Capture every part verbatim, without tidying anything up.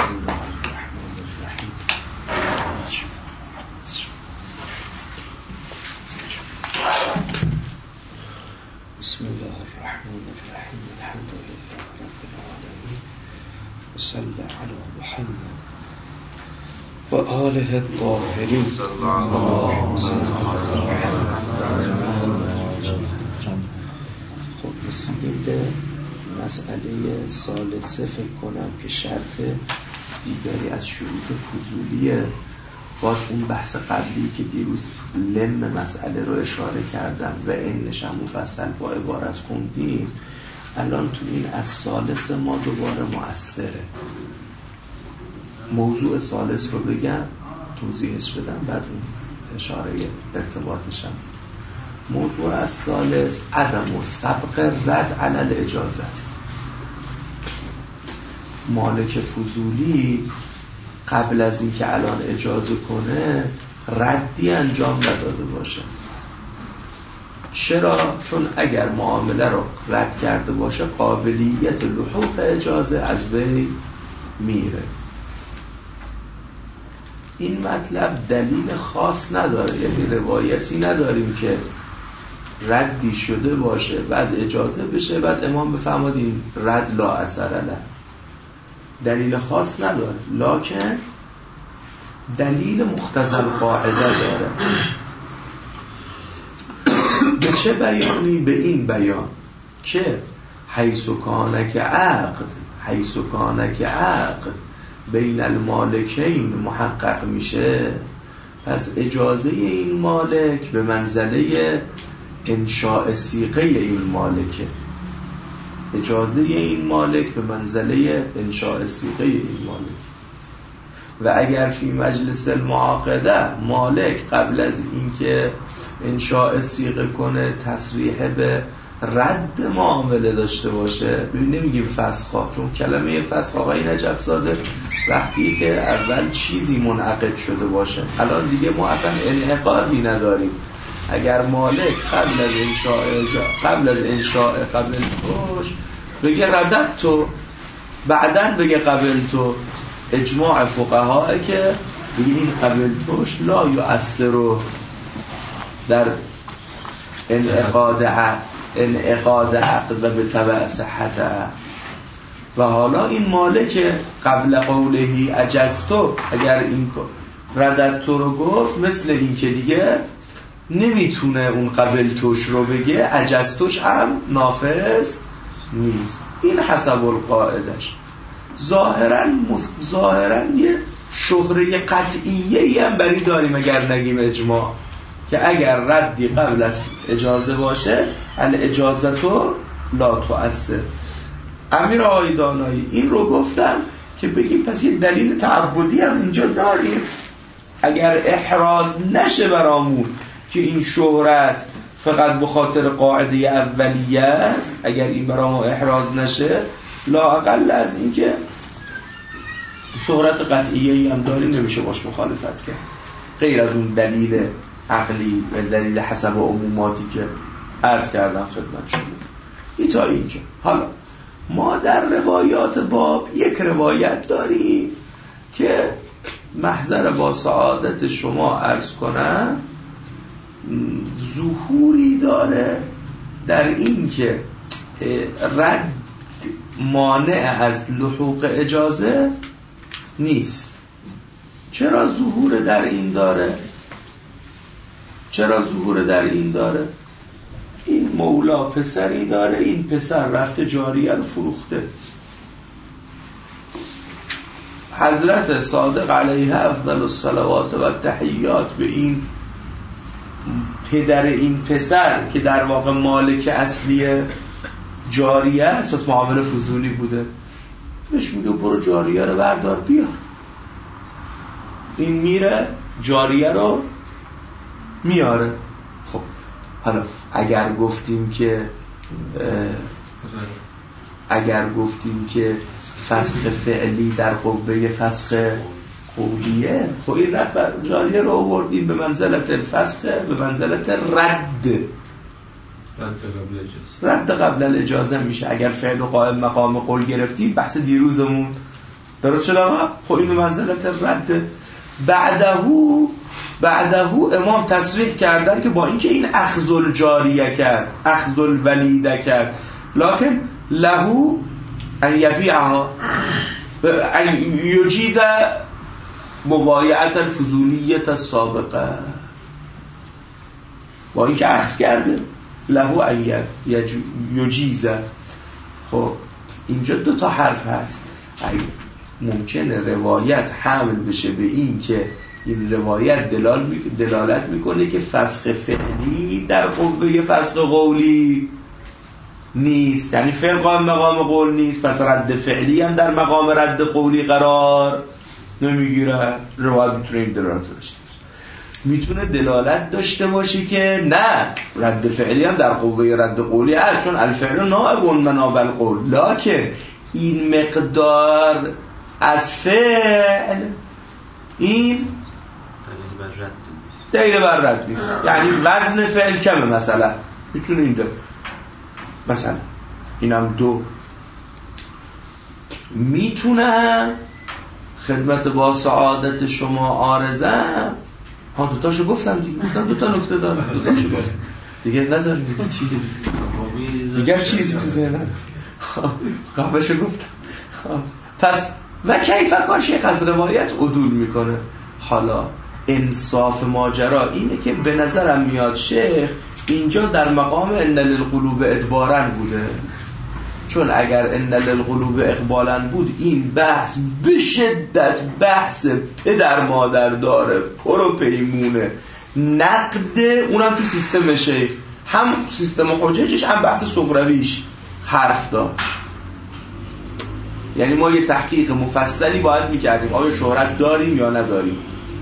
الله الرحمن الرحیم. بسم الله الرحمن الرحیم. الحمد لله رب العالمین و صلی علی محمد و آله الطاهرین. خب رسیدیم به مسئله ثالثه فکر کنم که شرط دیگری از شروط فضولیه. باز اون بحث قبلی که دیروز لم مسئله رو اشاره کردم و اینش هم مفصل با عبارت خوندیم، الان تو این از ثالث ما دوباره مؤثره. موضوع ثالث رو بگم، توضیحش بدم، بعد اون اشاره ارتباطشم. موضوع از ثالث عدم و سبق رد علی الاجازه است. مالک فضولی قبل از این که الان اجازه کنه ردی انجام نداده باشه. چرا؟ چون اگر معامله رو رد کرده باشه قابلیت لحوق اجازه از بین میره. این مطلب دلیل خاص نداره، یعنی روایتی نداریم که ردی شده باشه بعد اجازه بشه بعد امام بفرماد این رد لا اثر له. دلیل خاص نداره، لکن دلیل مقتضی القاعده داره. به چه بیانی؟ به این بیان که حیث کانک عقد حیث کانک عقد بین المالکین محقق میشه، پس اجازه این مالک به منزله انشاء صیغه این مالکه. اجازه این مالک به منزله انشاء صیغه این مالک. و اگر فی مجلس المعاقده مالک قبل از اینکه انشاء صیغه کنه تصریح به رد معامله داشته باشه، ببین نمیگیم فسخا، چون کلمه فسخ آقای نجف زاده وقتی که اول چیزی منعقد شده باشه، الان دیگه ما اصلا انعقادی نداریم. اگر مالک قبل از انشاء قبل از انشاء قبل توش بگه ردت تو، بعدن بگه قبل تو، اجماع فقهاء که بگه این قبل توش لا یؤثر در انعقاد عقد انعقاد عقد و به تبع صحت عقد. و حالا این مالک قبل قولهی اجزتو اگر این ردت تو رو گفت، مثل این که دیگه نمیتونه اون قبل توش رو بگه، اجزتوش هم نافذ نیست. این حسب القاعدش. ظاهراً مس... ظاهراً یه شهره قطعیه هم بری داریم اگر نگیم اجماع، که اگر ردی قبل از اجازه باشه الاجازتو لا تؤثر. امیر آقای دانایی این رو گفتم که بگیم پس یه دلیل تعبدی هم اینجا داریم. اگر احراز نشه برامون که این شهرت فقط به خاطر قاعده اولیه است، اگر این برامون احراز نشه، لااقل از این که شهرت قطعیه‌ای هم داریم نمیشه باش مخالفت کرد، غیر از اون دلیل عقلی و دلیل حسب و عموماتی که عرض کردم خدمت شما. این تا اینجا. حالا ما در روایات باب یک روایت داریم که محضر با سعادت شما عرض کنم ظهوری داره در این که رد مانع از لحوق اجازه نیست. چرا ظهور در این داره؟ چرا ظهور در این داره؟ این مولا پسری داره، این پسر رفته جاریه رو فروخته. حضرت صادق علیه افضل الصلوات و تحیات به این پدر این پسر که در واقع مالک اصلی جاریه است، پس معامله فضولی بوده، بهش میگه برو جاریه رو بردار بیار. این میره جاریه رو میاره. خب حالا اگر گفتیم که اگر گفتیم که فسخ فعلی در قوه فسخ قولیه، خب این رفت جاریه رو آوردیم به منزلت الفسخ، به منزلت رد رد قبل الاجازه میشه. اگر فعل و قائم مقام قول گرفتیم، بحث دیروزمون درست شد آقا؟ خب این منزلت رد. بعدهو بعدهو امام تصریح کردن که با اینکه این اخذ الجاریه کرد، اخذ الولیده کرد، لکن لهو ان یبیعها ان یجیز مبایعت الفضولیت السابقه، با اینکه اخذ کرده لهو ان یجیز. خب اینجا دو تا حرف هست. ممکنه روایت حمل بشه به این که این روایت دلال دلالت میکنه که فسخ فعلی در قوه فسخ قولی نیست، یعنی فعل قائم مقام قول نیست، پس رد فعلی هم در مقام رد قولی قرار نمیگیره. روایت میتونه این دلالت داشته باشه. میتونه دلالت داشته باشه که نه، رد فعلی هم در قوه رد قولی هست، چون الفعل نائب من القول، لکن این مقدار از فعل این دلیل بر رد نیست، یعنی وزن فعل کمه مثلا، میتونه این داره مثلا اینم دو. میتونه خدمت با سعادت شما آرزم، ها دوتاشو گفتم دیگه، گفتم دوتا نکته دارم، دوتاشو گفتم دیگه، نداریم دیگه چی دیگه چیزی تو ذهنم قبلشو گفتم. پس و کیفکان شیخ از روایت عدول میکنه. حالا انصاف ماجرا اینه که به نظرم میاد شیخ اینجا در مقام ان للقلوب ادبارن بوده، چون اگر ان للقلوب اقبالن بود این بحث به شدت بحث پدر مادر داره، پرو پیمونه، نقد، اونم تو سیستم شیخ، هم سیستم حججش هم بحث صغرویش حرف داد. یعنی ما یه تحقیق مفصلی باید میکردیم آیا شهرت داریم یا نداریم.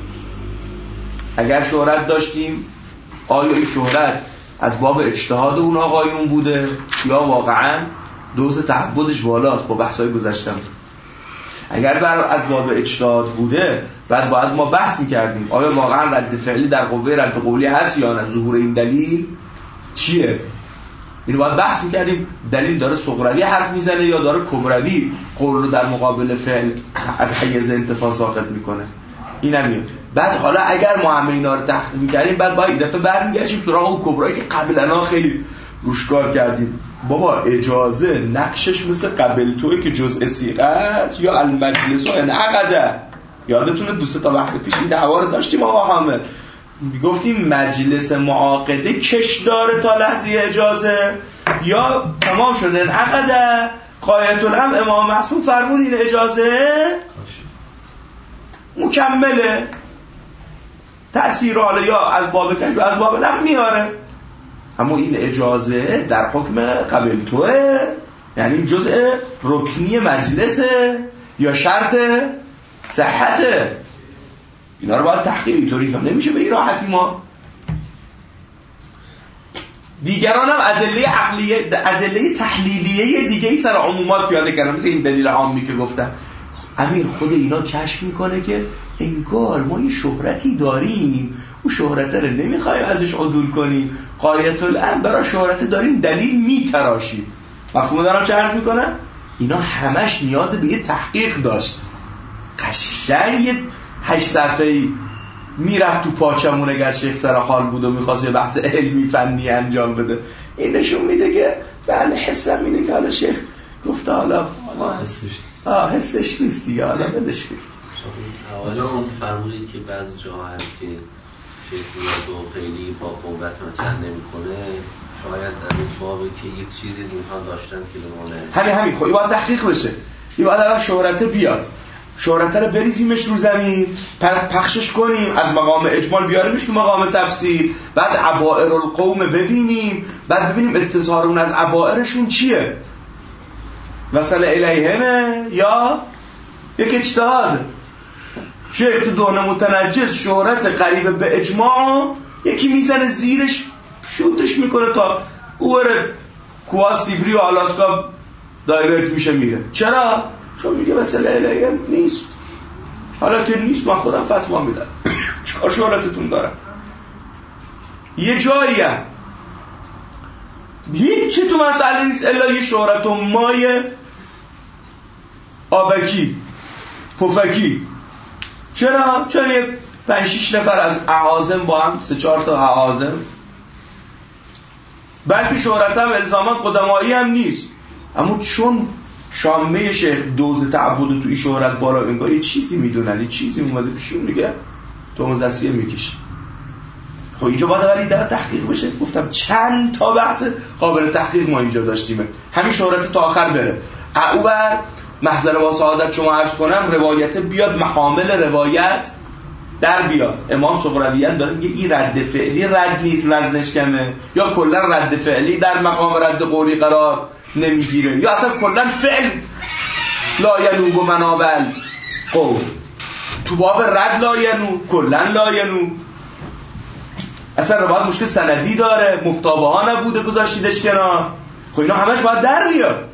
اگر شهرت داشتیم آیا این شهرت از باب اجتهاد اون آقایون بوده یا واقعا دوز تعبدش بالاست با بحثای گذشتم. اگر بر از باب اجتهاد بوده بعد باید ما بحث میکردیم آیا واقعا رد فعلی در قوه رد قولی هست یا نه، ظهور این دلیل چیه. اینو باید بحث میکردیم دلیل داره صغروی حرف میزنه یا داره کبروی قول رو در مقابل فعل از حیز انتفاع ساقط میکنه. این هم میاد. بعد حالا اگر ما همه اینا رو تحقیق میکردیم بعد باید این دفعه برمیگشیم سراغ اون کبرایی که قبلا خیلی روش کار کردیم. بابا اجازه نقشش مثل قبل توی که جزء سیغه است یا المجلس و انعقده. یادتونه دو سه تا بحث پیش این دعوا رو داشتیم آقا حامد، گفتیم مجلس معاقده کش داره تا لحظه اجازه یا تمام شده انعقده. غایت الامر امام معصوم فرمود این اجازه مکمله، تأثیر حالا یا از باب کش و از باب نقل میاره، اما این اجازه در حکم قبل توه، یعنی جزء رکنی مجلسه یا شرط صحته. اینا رو باید تحقیق اینطوری کنم، نمیشه به این راحتی. ما دیگران هم ادله عقلیه ادله تحلیلیه دیگه ای سر عمومات پیاده کردن، مثل این دلیل عامی که گفتم. امیر خود اینا کشف میکنه که انگار ما یه شهرتی داریم، اون شهرت رو نمیخوایم ازش عدول کنیم، غایت الامر برای شهرت داریم دلیل میتراشیم. مفهوم دارم چه عرض میکنم؟ اینا همش نیاز به یه تحقیق داشت. قشنگ یه هشت صفحه‌ای میرفت تو پاچمون اگر شیخ سر حال بود و میخواست یه بحث علمی فنی انجام بده. این نشون میده که بله حسم اینه که حالا شیخ گفته حالا آه حسش نیست دیگه، حالا بدش کنید. حالا اون فرمودید که بعض جاها هست که شیخ میاد و خیلی با قوت مطرح نمیکنه، شاید در اون بابه که یک چیزی اینها داشتن که نمونه همین همین خب این باید تحقیق بشه. این باید الان شهرته بیاد، شهرته رو بریزیمش رو زمین، پخشش کنیم، از مقام اجمال بیاریمش تو مقام تفسیر، بعد عبائر القوم ببینیم، بعد ببینیم استظهار اون از عبائرشون چیه، وصل الیهمه یا یک اجتهاد. شیخ تو دهن متنجس شهرت قریب به اجماع یکی میزنه زیرش شوتش میکنه تا اوره کوه سیبری و آلاسکا دایرکت میشه میره. چرا؟ چون میگه وصل الیهم نیست. حالا که نیست من خودم فتوا میدم. چهار شهرتتون دارم. یه جایی هم هیچ چی تو مسئله نیست الا یه شهرت و مای آبکی پفکی. چرا؟ چون یه پنج شیش نفر از اعاظم با هم، سه چهار تا اعاظم، بلکه شهرت هم الزاما قدمایی هم نیست، اما چون شامه شیخ دوز تعبد توی شهرت بالا انگار یه چیزی میدونن، یه چیزی اومده پیشون میگه تو مزدسیه میکشه. خب اینجا باید ولی در تحقیق بشه. گفتم چند تا بحث قابل تحقیق ما اینجا داشتیم، همین شهرت تا آخر بره. او بر محضر با سعادت شما عرض کنم روایت بیاد، محامل روایت در بیاد. امام سغراویان داره میگه این رد فعلی رد نیست، وزنش کمه، یا کلا رد فعلی در مقام رد قولی قرار نمیگیره، یا اصلا کلا فعل لا ینوب و منابل قول تو باب رد لا ینوب، کلا لا ینوب. اصلا روایت مشکل سندی داره، مفتابه ها نبوده گذاشتیدش کنار. خب اینا همش باید در بیاد،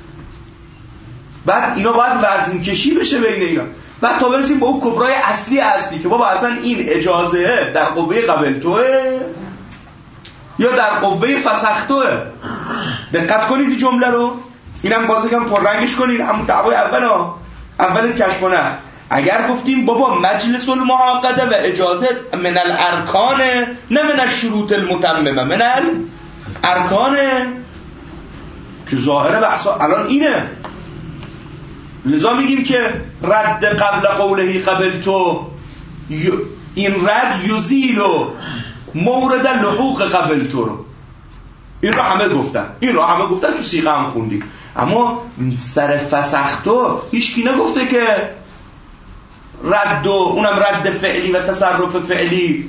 بعد اینا باید وزن کشی بشه بین اینا، بعد تا برسیم به اون کبرای اصلی اصلی که بابا اصلا این اجازه در قوه قبل توه یا در قوه فسخ توه. دقت کنید جمله رو، اینم بازه کم پررنگش کنید. همون دعوای اول ها، اول کشف و نفی. اگر گفتیم بابا مجلس المعاقده و اجازه من الارکان نه من الشروط المتممه، من الارکان، که ظاهر بحثا الان اینه. لذا میگیم که رد قبل قوله قبل تو، این رد یزیل مورد لحوق قبل تو رو، این رو همه گفتن، این رو همه گفتن، تو سیغه هم خوندیم. اما سر فسخ تو هیچکی نگفته که رد و اونم رد فعلی و تصرف فعلی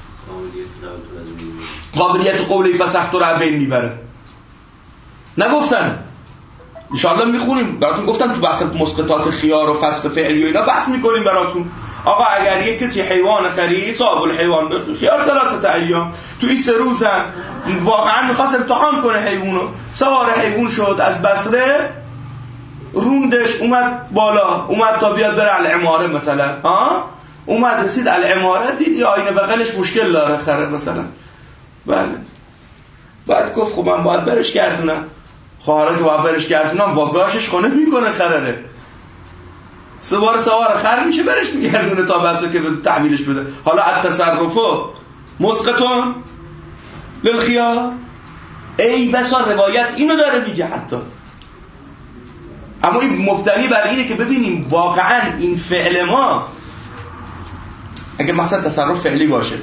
قابلیت قوله فسخ تو رو بین میبره، نگفتن. انشاءالله میخونیم براتون، گفتم تو بحث مسقطات خیار و فسخ فعلی و اینا بحث میکنیم براتون. آقا اگر یک کسی حیوان خرید، صاحب الحیوان به خیار ثلاثه ایام، تو این سه روز هم واقعا میخواست امتحان کنه حیوانو، سوار حیوان شد از بصره، روندش اومد بالا، اومد تا بیاد بره العماره مثلا، ها اومد رسید العماره، دید یه آینه بغلش مشکل داره خره مثلا، بله، بعد گفت خب من باید برش گردونم. خب حالا که باید برش گردونم واگاشش خونه میکنه خرره، سه بار سوار خر میشه برش میگردونه تا بسه که تحویلش بده. حالا التصرفو مسقطون للخیار، ای بسا روایت اینو داره میگه حتی. اما این مبتنی بر اینه که ببینیم واقعا این فعل ما اگر مثلا تصرف فعلی باشه،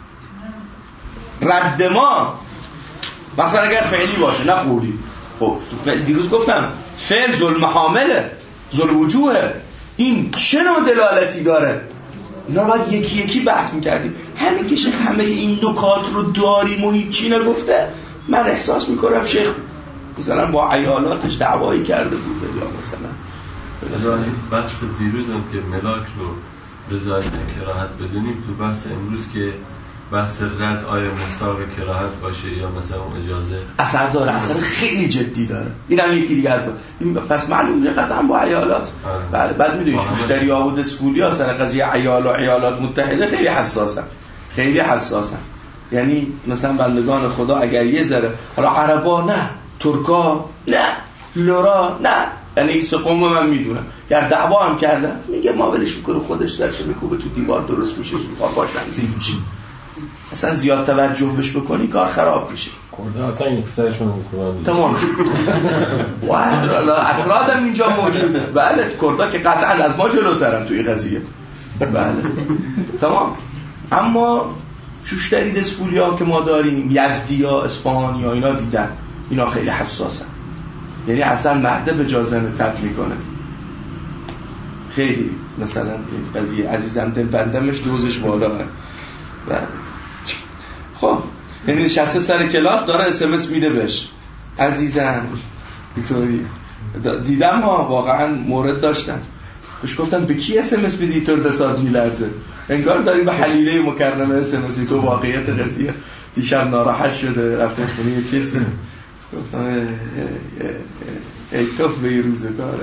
رد ما مثلا اگر فعلی باشه نه قولی، خب دیروز گفتم فعل ظلم حامله، ظلم وجوهه، این چه نوع دلالتی داره؟ اینا رو باید یکی یکی بحث میکردیم. همین که شیخ همه این نکات رو داریم و هیچی نگفته، من احساس میکنم شیخ مثلا با عیالاتش دعوایی کرده بوده، یا مثلا بحث دیروز هم که ملاک رو رضایت کراهت بدونیم، تو بحث امروز که بحث رد آیا مستاق کراهت باشه یا مثلا اجازه اثر داره، اثر خیلی جدی داره. اینم یکی دیگه از این پس معلومه قطعا با عیالات. بله بعد میدونی شوشتری ها و دسپولی ها سر قضیه عیال و عیالات متحده خیلی حساسن، خیلی حساسن. یعنی مثلا بندگان خدا اگر یه ذره، حالا عربا نه، ترکا نه، لورا نه، یعنی این سه قوم من میدونم گر دعوا هم کردن میگه ما ولش میکنه، خودش سرش میکوبه تو دیوار درست میشه، سوخار باش نمیزی میشه. اصلا زیاد توجه بش بکنی کار خراب میشه. کرده اصلا این پسرشون میکنن تمام شد. والا اکرادم اینجا موجوده. بله کردا که قطعا از ما جلوترن توی قضیه. بله تمام. اما شوشتری دسپولیا که ما داریم، یزدیا، اصفهانیا، اینا دیدن، اینا خیلی حساسن. یعنی اصلا مهده به جازن تب میکنه. خیلی مثلا این قضیه عزیزم دل بندمش دوزش بالا هست. بله. خب یعنی نشسته سر کلاس داره اس ام اس میده بهش، عزیزم اینطوری دیدم ها، واقعا مورد داشتن بهش گفتم به کی اس ام اس میدی تو دستات میلرزه، انگار داری به حلیله مکرمه اس ام اس میدی. تو واقعیت قضیه دیشب ناراحت شده رفته خونه کسی، گفتم ای توف به این روزگاره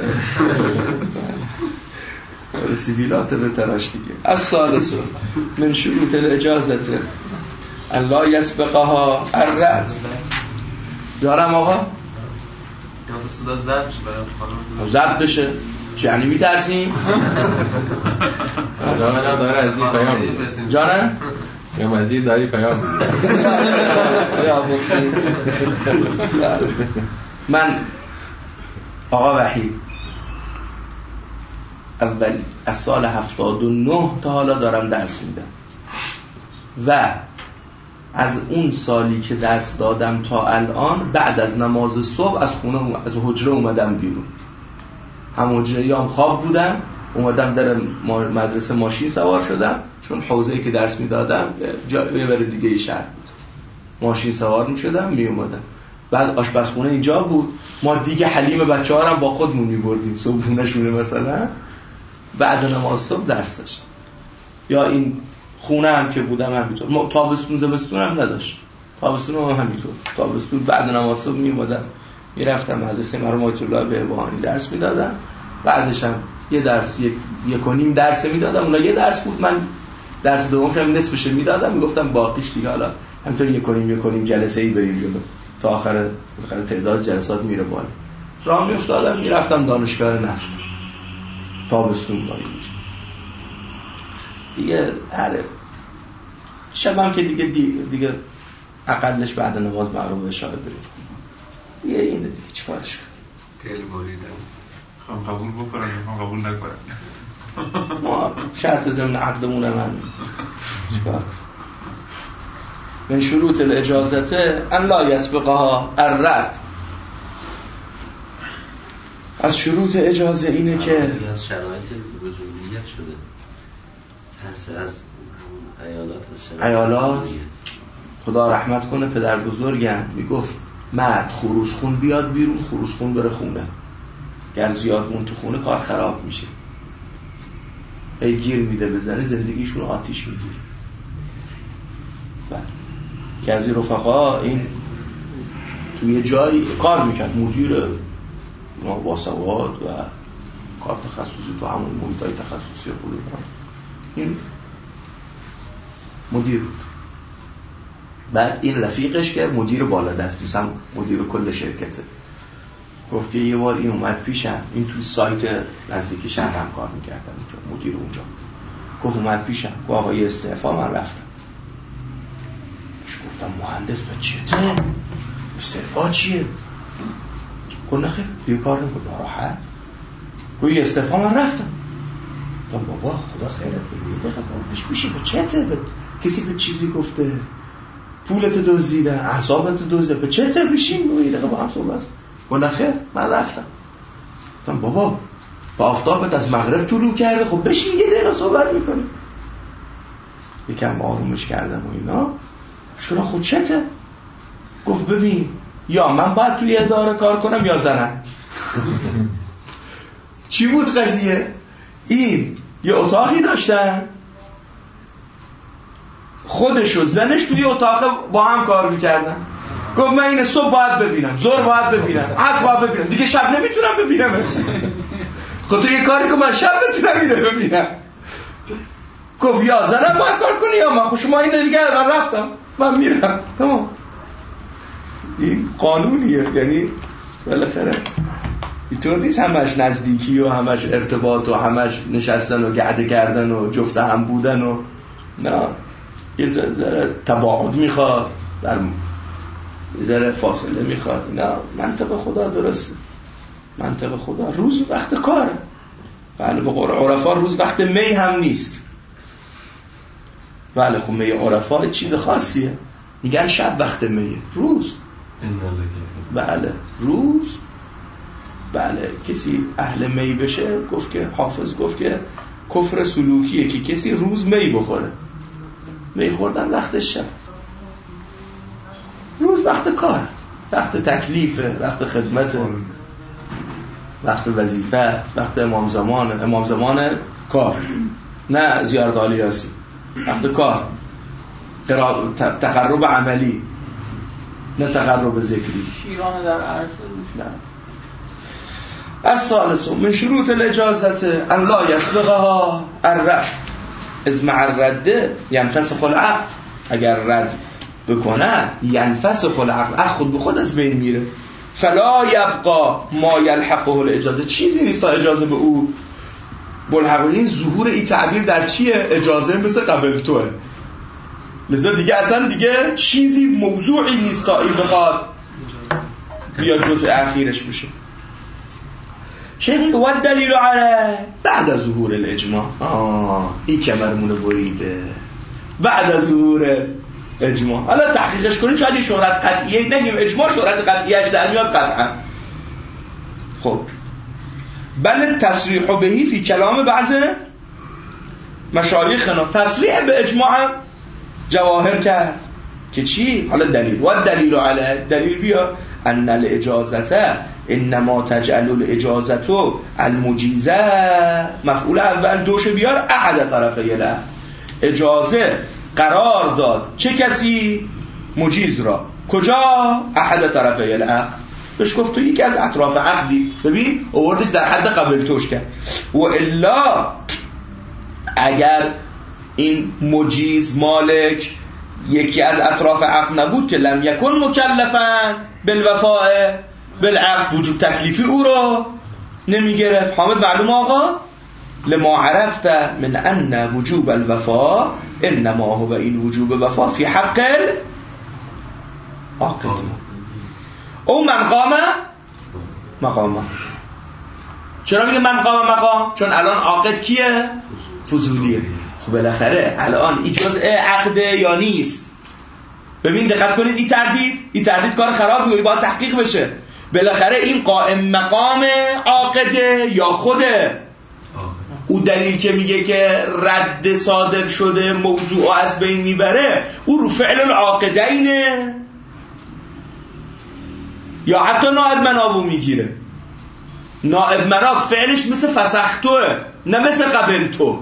سیبیلات به تراش دیگه. از سالس من شروط الاجازت الله یسبقها الرد. دارم آقا یا صدا زد زد بشه یعنی میترسیم؟ جانم داره از این پیام میده. جانم؟ یا مزید داری پیام من آقا وحید اول از سال هفتاد و نه تا حالا دارم درس میدم و از اون سالی که درس دادم تا الان بعد از نماز صبح از خونه از حجره اومدم بیرون. هم حجره یام خواب بودم، اومدم در مدرسه ماشین سوار شدم، چون حوزه‌ای که درس میدادم یه بر دیگه ای شهر بود. ماشین سوار میشدم می اومدم. بعد آشپزخونه اینجا بود، ما دیگه حلیم بچه‌ها رو با خودمون می‌بردیم صبحونه‌شونه مثلا، بعد نماز صبح درس داشت. یا این خونه هم که بودم همینطور، ما تابستون زمستون هم نداشت، تابستون هم همینطور، تابستون بعد نماز صبح می اومدم میرفتم مدرسه مرحوم آیت الله بهبهانی درس میدادم، بعدش هم یه درس یک یک و نیم درس میدادم، اونها یه درس بود، من درس دومش هم نصفش میدادم، میگفتم باقیش دیگه حالا همینطور یک و نیم یک و نیم جلسه ای بریم جلو تا آخر آخر تعداد جلسات میره بالا. راه میافتادم میرفتم دانشگاه نفت تابستون بود دیگه. هر شبم که دیگه دیگه, دیگه اقلش بعد نماز مغرب و عشاء بریم دیگه. اینه دیگه چیکارش کنیم؟ دل بریدم. خب قبول بکنم میخوام قبول نکنم. ما شرط ضمن عقدمون من چیکار کنیم؟ من شروط الاجازته ان لا یسبقها الرد. از شروط اجازه اینه که از شرایط وجودیت شده ترس از ایالات از ایالات. خدا رحمت کنه پدر بزرگم میگفت مرد خروسخون بیاد بیرون، خروسخون بره خونه، گر زیاد مون تو خونه کار خراب میشه. ای گیر میده بزنه زندگیشون آتیش میگیره. بله که از این رفقا این توی جایی کار میکرد، مدیر باسواد و کار تخصصی تو همون محیطای تخصصی بود، این مدیر بود. بعد این رفیقش که مدیر بالا دست مثلا مدیر کل شرکته گفت که یه بار این اومد پیشم، این توی سایت نزدیک شهرم کار میکردم، مدیر اونجا گفت اومد پیشم گفت آقا یه استعفا من رفتم. گفتم مهندس به چته؟ استعفا چیه؟ گفت نخیر یه کار نکن راحت. گفت یه استعفا من رفتم. گفتم بابا خدا خیرت بده یه دقیقه بابش میشه به چته؟ به کسی به چیزی گفته؟ پولت دزدیدن، اعصابت دزدیدن، به چته بشین یه دقیقه با هم صحبت. گفت نخیر من رفتم. گفتم بابا با آفتابت از مغرب طلوع کرده، خب بشین یه دقیقه صحبت میکنیم. یکم آرومش کردم و اینا. شکرا خود چته؟ گفت ببین یا من باید توی اداره کار کنم یا زنم. چی بود قضیه؟ این یه اتاقی داشتن، خودش و زنش توی اتاق با هم کار میکردن. گفت من این صبح باید ببینم، ظهر باید ببینم، عصر باید ببینم، دیگه شب نمیتونم ببینم. خب تو یه کاری که من شب بتونم اینو ببینم. گفت یا زنم باید کار کنی یا من. خب شما این دیگه من رفتم، من میرم، تمام. این قانونیه، یعنی بالاخره اینطور نیست همش نزدیکی و همش ارتباط و همش نشستن و گرده کردن و جفت هم بودن و نه، یه ذره تباعد میخواد، در یه ذره فاصله میخواد. نه منطق خدا درسته، منطق خدا. روز وقت کاره. بله به قول عرفا روز وقت می هم نیست. بله خب می عرفا چیز خاصیه، میگن شب وقت میه، روز. بله روز. بله کسی اهل می بشه، گفت که حافظ گفت که کفر سلوکیه که کسی روز می بخوره. می خوردن وقت شب، روز وقت کار، وقت تکلیفه، وقت خدمته، وقت وظیفه است، وقت امام زمان، امام زمان کار، نه زیارت عالی یاسی، وقت کار، تقرب عملی نه تقرب ذکری. شیران در عرصه نه. از ثالث من شروط الاجازت ان لا یسبقها الرد. از مع الرد ینفسخ العقد. اگر رد بکند ینفسخ العقد، عقد خود به خود از بین میره. فلا یبقا ما یلحقه الاجازه، چیزی نیست تا اجازه به او ملحق. این ظهور این تعبیر در چیه؟ اجازه مثل قبل توه، لذا دیگه اصلا دیگه چیزی موضوعی نیست تا این بخواد بیا جزء اخیرش بشه. شیخ میگه و دلیل علی بعد از ظهور الاجماع. آه این کمرمونه بریده بعد از ظهور اجماع. حالا تحقیقش کنیم شاید این شهرت قطعیه نگیم، اجماع شهرت قطعیهش در میاد قطعا. خب بل تصریح بهی فی کلام بعض مشایخنا، تصریح به اجماع هم جواهر کرد که چی؟ حالا دلیل و دلیل علی، دلیل بیا ان الاجازته انما تجعل الاجازته المجیزه، مفعول اول دوش بیار احد طرفی له، اجازه قرار داد چه کسی؟ مجیز را. کجا؟ احد طرفی العقد. بهش گفت تو یکی از اطراف عقدی، ببین آوردش در حد قبل توش کرد. و الا اگر این مجیز مالک یکی از اطراف عقد نبود که لم یکن مکلفا بالوفاء بالعقد، وجوب تکلیفی او رو نمیگرفت. حامد معلوم آقا؟ لما عرفت من ان وجوب الوفاء انما هو این وجوب وفاء فی حق العاقد او من قام مقامه. چرا میگه من قام مقام؟ چون الان عاقد کیه؟ فضولیه. خب بالاخره الان این جزء عقده یا نیست؟ ببین دقت کنید، این تردید این تردید کار خراب می‌کنه، باید تحقیق بشه. بالاخره این قائم مقام عاقده یا خوده؟ او دلیل که میگه که رد صادر شده موضوع از بین میبره، او رو فعل العاقدینه یا حتی نائب منابو میگیره. نائب مناب فعلش مثل فسختوه نه مثل قبل تو،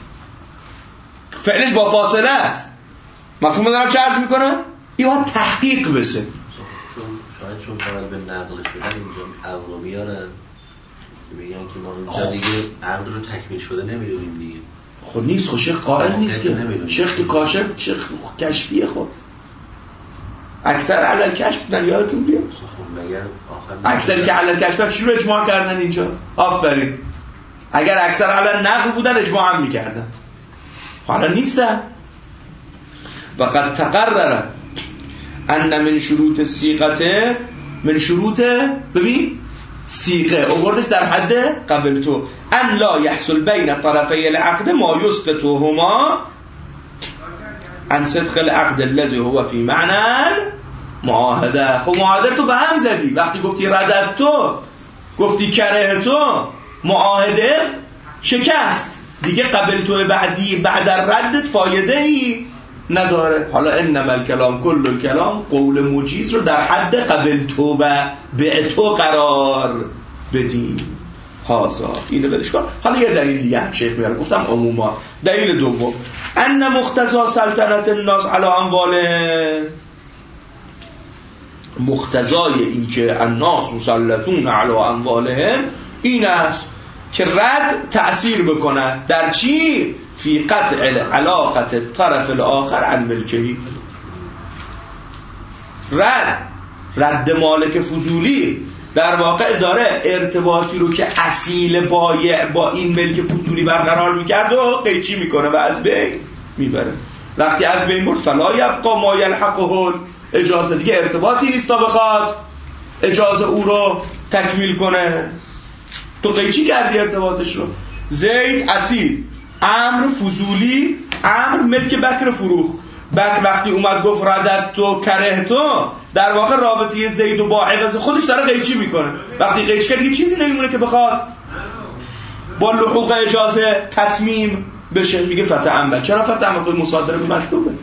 فعلش با فاصله است. مفهوم دارم چه عرض میکنم؟ این باید تحقیق بشه. شاید چون فرد به نقلش بدن اینجا عقل رو میارن میگن که ما اینجا دیگه عقل رو تکمیل شده نمیدونیم دیگه. خب نیست، خب شیخ قائل نیست که، شیخ که کاشف شیخ کشفیه. خب اکثر علل کشف بودن، یادتون بیاد اکثری که علل کشف چی رو اجماع کردن اینجا؟ آفرین. اگر اکثر علل نقل بودن اجماع هم میکردن، حالا نیستن. وقد تقرر ان من شروط صیغه، من شروط ببین صیغه آوردش در حد قبل تو، ان لا يحصل بین طرفی العقد ما يسقطهما عن صدق العقد الذي هو في معنى معاهده. خب معاهده تو به هم زدی وقتی گفتی ردت تو، گفتی کره تو، معاهده شکست دیگه. قبل تو بعدی بعد ردت فایده ای نداره. حالا انما الکلام کل الکلام، قول مجیز رو در حد قبل تو و به تو قرار بدیم. هازا اینو برش کن. حالا یه دلیل دیگه هم شیخ میاره، گفتم عموما. دلیل دوم ان مقتضا سلطنت الناس علی امواله، مقتضای این که الناس مسلطون علی اموالهم این است که رد تأثیر بکنه در چی؟ فی قطع علاقت طرف الاخر عن ملکهی. رد رد مالک فضولی در واقع داره ارتباطی رو که اصیل بایع با این ملک فضولی برقرار میکرد و قیچی میکنه و از بین میبره. وقتی از بین برد فلا یبقا ما یلحقه اجازه، دیگه ارتباطی نیست تا بخواد اجازه او رو تکمیل کنه. تو قیچی کردی ارتباطش رو. زید اصیل، امر فضولی، امر ملک بکر فروخ. بکر وقتی اومد گفت ردت تو کره تو، در واقع رابطه زید و با عوض خودش داره قیچی میکنه. وقتی قیچی کرد دیگه چیزی نمیمونه که بخواد با لحوق اجازه تتمیم بشه. میگه فتعمل. چرا فتعمل؟ خود مصادره به مطلوبه.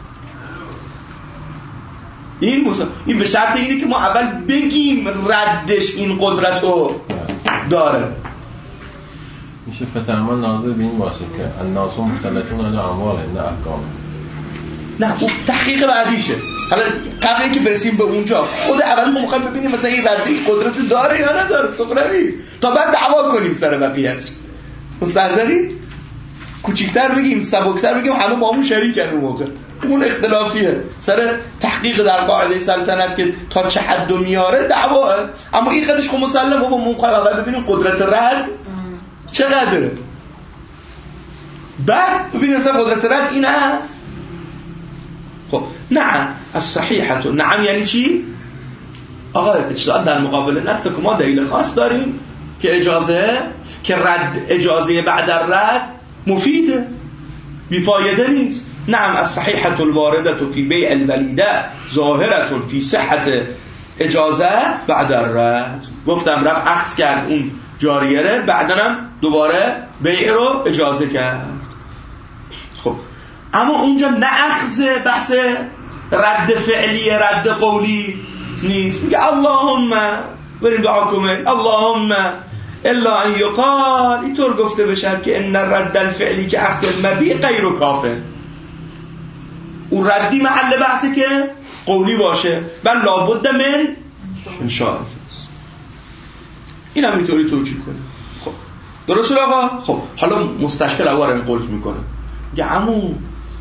این مصادره این به شرط اینه که ما اول بگیم ردش این قدرت رو داره. میشه فتعمل ناظر به این باشه که الناس مسلطون علی اموالهم نه احکام. نه اون تحقیق بعدیشه. حالا قبل اینکه برسیم به اونجا خود اول ما میخوایم ببینیم مثلا این رده قدرت داره یا نداره سقراوی، تا بعد دعوا کنیم سر بقیه‌اش. مستحضری؟ کوچیک‌تر بگیم، سبک‌تر بگیم، همه با همون شریکن اون موقع. اون اختلافیه سر تحقیق در قاعده سلطنت که تا چه حد میاره دعواه، اما این خودش خب مسلمه. با موقع اول ببینیم قدرت رد چقدره، بعد ببینیم مثلا قدرت رد این هست. خب نعم الصحیحه، نعم یعنی چی؟ آقا اجتهاد در مقابل نست که ما دلیل خاص داریم که اجازه که رد اجازه بعد الرد مفیده، بیفایده نیست. نعم الصحیحه الوارده فی بیع الولیده ظاهره فی صحت اجازه بعد الرد. گفتم رفت اخذ کرد اون جاریه ره، بعدنم دوباره بیع رو اجازه کرد. خب اما اونجا نه اخذ بحث رد فعلی رد قولی نیست. میگه اللهم بریم دعا کنیم اللهم الا ان یقال، اینطور گفته بشه که ان رد الفعلی که اخذ المبیع غیر کافه، اون ردی محل بحثه که قولی باشه بل لابد من انشاء. این هم اینطوری توجیه کنه. خب درست آقا. خب حالا مستشکل اوار این قلت میکنه، میگه عمو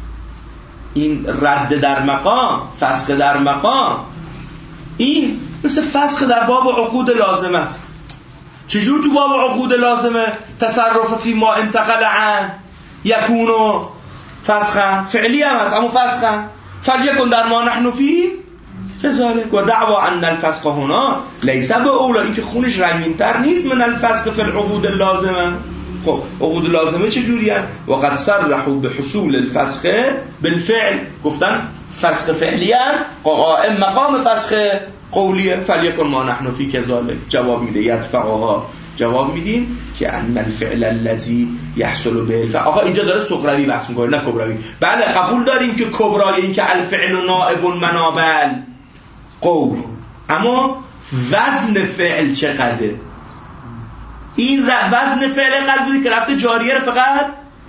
این رد در مقام فسخ در مقام این مثل فسخ در باب عقود لازمه است. چجور تو باب عقود لازمه تصرف فی ما انتقل عن یکونو فسخا فعلی هم هست اما فسخا فلیکن در ما نحن فی کذالک و دعوا ان الفسخ هنا لیس به اولا، این که خونش رنگین‌تر نیست من الفسخ فی العقود اللازمه. خب عقود لازمه چجوری هست؟ وقد صرحوا بحصول الفسخ بالفعل، گفتن فسخ فعلی هم قائم مقام فسخ قولیه. فلیکن ما نحن فی کذالک. جواب میده یدفعها، جواب میدیم که ان الفعل الذی یحصل به الفعل. آقا اینجا داره صغروی بحث میکنه نه کبروی. بله قبول داریم که کبرای این که الفعل نائب منابل قول، اما وزن فعل چقدره؟ این وزن فعل قلب بودی که رفته جاریه رو فقط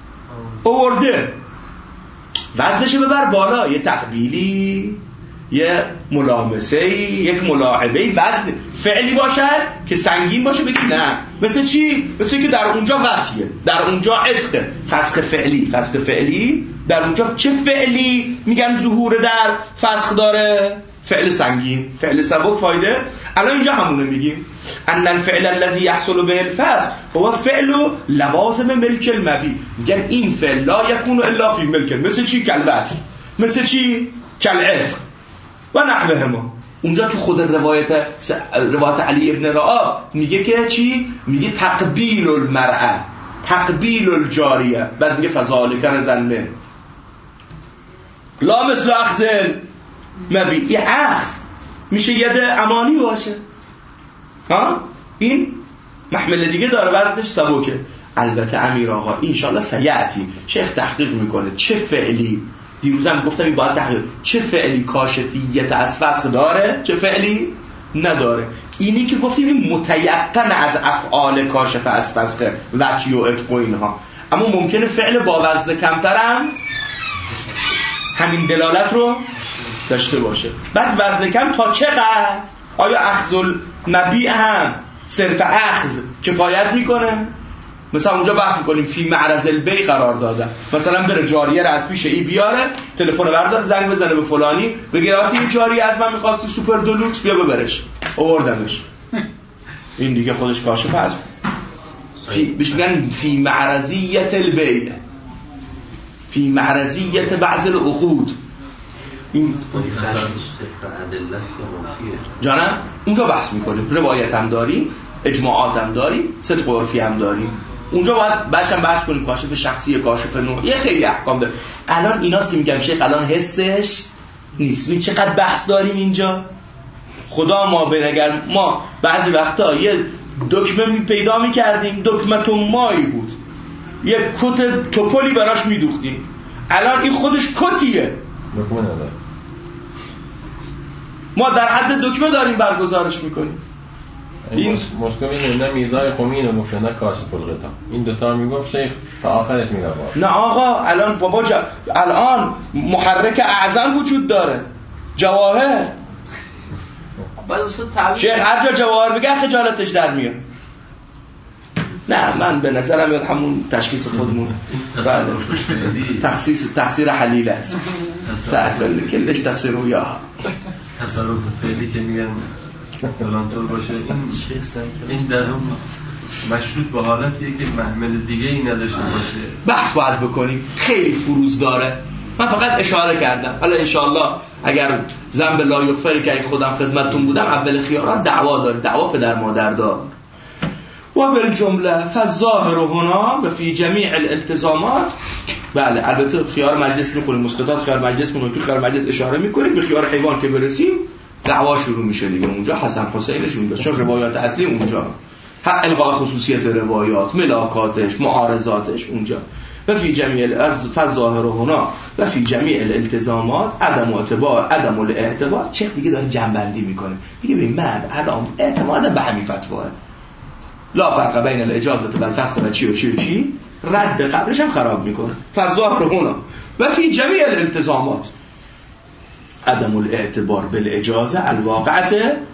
آورده، وزنش ببر بالا، یه تقبیلی یه ملامسه یک ملاعبه وزن فعلی باشد که سنگین باشه. بگی نه مثل چی؟ مثل که در اونجا وطیه، در اونجا عتقه. فسخ فعلی فسخ فعلی در اونجا چه فعلی میگن ظهور در فسخ داره؟ فعل سنگین، فعل سبک فایده. الان اینجا همونه میگیم ان الفعل الذي يحصل به الفسخ هو فعل لوازم ملک المبیع. میگن این فعل لا یکون الا فی ملک، مثل چی؟ کلبت، مثل چی؟ کلعتق و نحوه ما. اونجا تو خود روایت روایت علی ابن رعاب میگه که چی؟ میگه تقبیل المرأه تقبیل الجاریه، بعد میگه فذالک رزلمه لا مثل اخذ مبیع. یه اخذ میشه ید امانی باشه ها، این محمل دیگه داره وزنش سبکه. البته امیر آقا انشالله سیعتی شیخ تحقیق میکنه چه فعلی، دیروزم گفتم این باید تحقیق چه فعلی کاشفیت از فسخ داره چه فعلی نداره. اینی که گفتیم این متیقن از افعال کاشف از فسخ وطی و عتق و اینها، اما ممکنه فعل با وزن کمترم همین دلالت رو داشته باشه. بعد وزن کم تا چقدر؟ آیا اخذ المبیع هم صرف اخذ کفایت میکنه؟ مثلا اونجا بحث میکنیم فی معرض البیع قرار داده، مثلا بره جاریه رد پیش ای بیاره، تلفن بردار زنگ بزنه به فلانی بگه آتی این جاریه از من میخواستی سوپر دلوکس بیا ببرش، آوردمش. این دیگه خودش کاشف هست. فی بهش میگن فی معرضیت البیع، فی معرضیت بعض العقود. این جانم اونجا بحث میکنیم، روایت هم داریم، اجماعات هم داریم، صدق عرفی هم داریم. اونجا باید باشم بحث کنیم کاشف شخصی، کاشف نوع، یه خیلی احکام داره. الان ایناست که میگم شیخ الان حسش نیست. این چقدر بحث داریم اینجا خدا ما بنگر. ما بعضی وقتا یه دکمه می پیدا میکردیم، دکمه تو مایی بود، یه کت توپلی براش میدوختیم، الان این خودش کتیه، دکمه نداره. ما در حد دکمه داریم برگزارش میکنیم. این مشکل اینه نه میزای خمین و گفته نه کاشف الغطا، این دوتا میگفت شیخ تا آخرش میگه نه آقا الان بابا جا... الان محرک اعظم وجود داره، جواهر. بعد استاد تعبیر شیخ هر جا جواهر بگه خجالتش در میاد. نه من به نظرم میاد همون تشخیص خودمون بله تخصیص تقصیر حلیل است تعقل کلش تقصیر رویا تصرف فعلی که میگن فلان طور باشه این این در اون مشروط به حالتیه که محمل دیگه ای نداشته باشه. بحث باید بکنیم خیلی فروز داره. من فقط اشاره کردم. حالا انشاءالله اگر ذنب لا یغفر که خودم خدمتتون بودم اول خیارات دعوا داره، دعوا پدر مادر دار. و بالجمله فالظاهر هنا و فی جمیع الالتزامات. بله البته خیار مجلس میخونیم، مسقطات خیار مجلس میخونیم، تو خیار مجلس اشاره میکنیم به خیار حیوان که برسیم دعوا شروع میشه دیگه. اونجا حسن حسینش اونجا، چون روایات اصلی اونجا، حق الغاء خصوصیت روایات، ملاکاتش، معارضاتش اونجا. و فی جمیع از فالظاهر هنا و فی جمیع الالتزامات عدم اعتبار عدم الاعتبار. چه دیگه داره جنبندی میکنه، میگه ببین من الان اعتماد به همین فتوا لا فرق بین الاجازه و الفسخ و چی و چی و چی، رد قبلش هم خراب میکنه. فالظاهر هنا و فی جمیع الالتزامات عدم الاعتبار بالاجازه الواقعه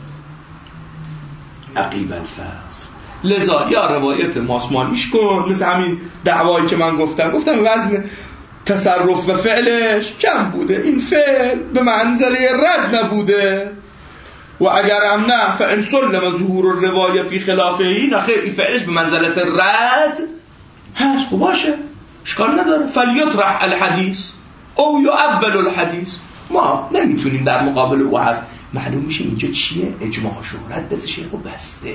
عقیب الفسخ. لذا یا روایت ماسمالیش کن، مثل همین دعوایی که من گفتم گفتم وزن تصرف و فعلش کم بوده، این فعل به منزله رد نبوده و اگر هم نه فان سلم ظهور الروایه فی خلافه، نه خیر این فعلش به منزله رد هست، خب باشه اشکال نداره. فلیطرح الحدیث او یؤول الحدیث. ما نمیتونیم در مقابل او هر معلوم میشه اینجا چیه، اجماع شهرت دست شیخ و بسته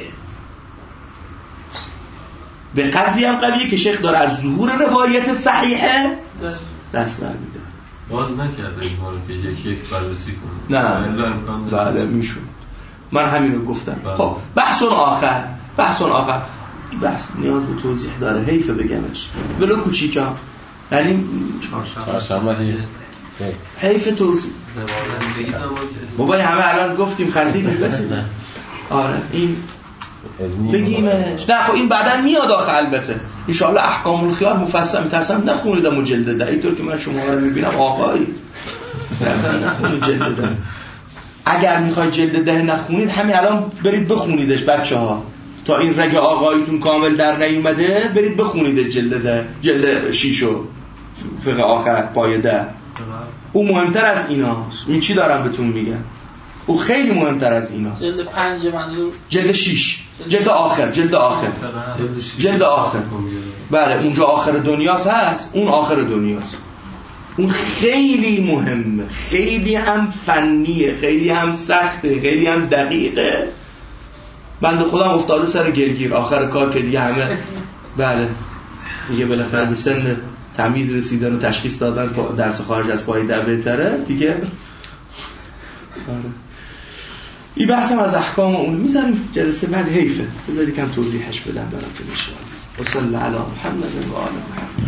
به قدری هم قویه که شیخ داره از ظهور روایت صحیحه دست برمیده. باز نکرده این حال که یک یک بررسی کنه. نه بله میشون. من همین رو گفتم. بله. خب بحث آخر بحث آخر بحث نیاز به توضیح داره، حیفه بگمش ولو کوچیکا، یعنی چهارشنبه حیف توضیح بابا همه الان گفتیم خریدیم بس. آره این بگیمش. نه خب این بعداً میاد آخه البته ان شاء الله احکام الخیار مفصل میترسم نخونیدم و جلد ده، اینطور که من شما رو میبینم آقایید مثلا نخونید جلد ده. اگر میخواید جلد ده نخونید همین الان برید بخونیدش بچه‌ها، تا این رگ آقایتون کامل در نیومده برید بخونید جلد ده، جلد شیشو فقه آخر پای ده. او مهمتر از ایناست. این چی دارم بهتون میگم، او خیلی مهمتر از ایناست. جلد پنج منظور جلد شیش، جلد آخر، جلد آخر جلد آخر بله اونجا آخر دنیاست هست، اون آخر دنیاست. اون خیلی مهمه، خیلی هم فنیه، خیلی هم سخته، خیلی هم دقیقه. بنده خودم افتاده سر گلگیر آخر کار که دیگه همه بله دیگه بالاخره به سن تمیز رسیدن و تشخیص دادن درس خارج از پای در بهتره دیگه. این بحثم از احکام اون میذاریم جلسه بعد، حیفه بذاری کم توضیحش بدم براتون ان شاء الله. و صلی علی محمد و آل محمد.